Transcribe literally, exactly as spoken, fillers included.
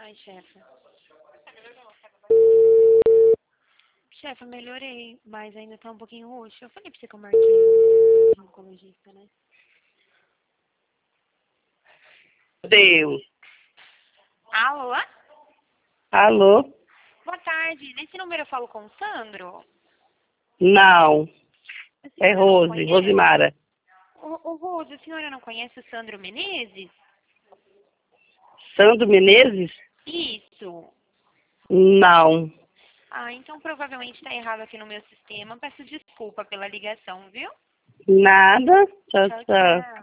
Ai, chefe. Chefe, eu melhorei, mas ainda tá um pouquinho roxo. Eu falei pra você que eu marquei o ginecologista, né? Deus. Alô? Alô? Boa tarde. Nesse número eu falo com o Sandro? Não. A É senhora não Rose, conhece? Rosimara. O, o Rose, a senhora não conhece o Sandro Menezes? Sandro Menezes? Isso. Não. Ah, então provavelmente tá errado aqui no meu sistema. Peço desculpa pela ligação, viu? Nada. Tchau, Tchau, tchau. tchau.